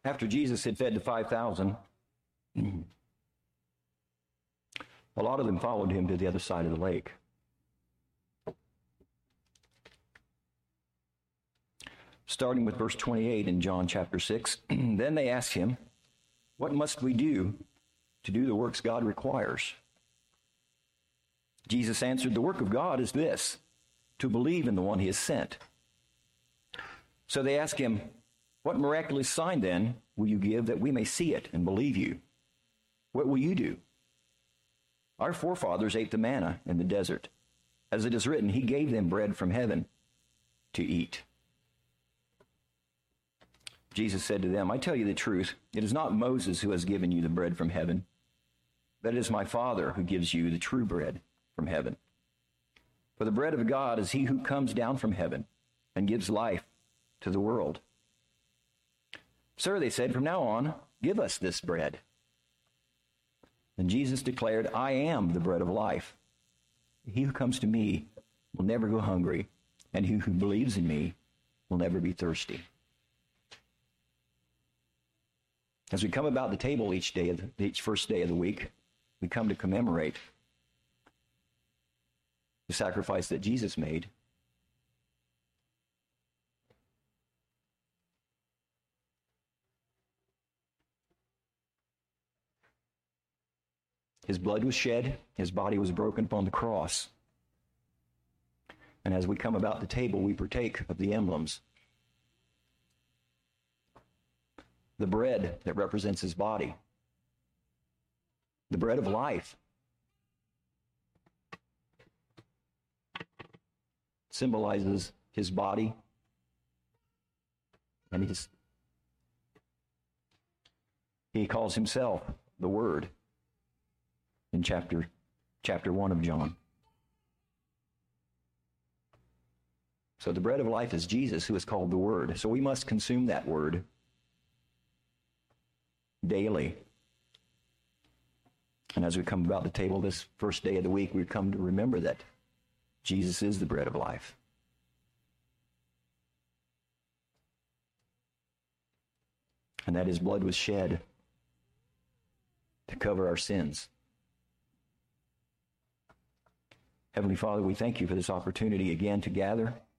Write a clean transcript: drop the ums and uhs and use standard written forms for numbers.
After Jesus had fed the 5,000, a lot of them followed him to the other side of the lake. Starting with verse 28 in John chapter 6, then they asked him, "What must we do to do the works God requires?" Jesus answered, "The work of God is this, to believe in the one he has sent." So they asked him, "What miraculous sign then will you give that we may see it and believe you? What will you do? Our forefathers ate the manna in the desert. As it is written, he gave them bread from heaven to eat." Jesus said to them, "I tell you the truth, it is not Moses who has given you the bread from heaven, but it is my Father who gives you the true bread from heaven. For the bread of God is he who comes down from heaven and gives life to the world." "Sir," they said, "from now on, give us this bread." And Jesus declared, "I am the bread of life. He who comes to me will never go hungry, and he who believes in me will never be thirsty." As we come about the table each first day of the week, we come to commemorate the sacrifice that Jesus made. His blood was shed, his body was broken upon the cross. And as we come about the table, we partake of the emblems. The bread that represents his body, the bread of life, symbolizes his body, and he calls himself the Word in chapter 1 of John. So the bread of life is Jesus, who is called the Word. So we must consume that Word daily. And as we come about the table this first day of the week, we come to remember that Jesus is the bread of life. And that his blood was shed to cover our sins. Heavenly Father, we thank you for this opportunity again to gather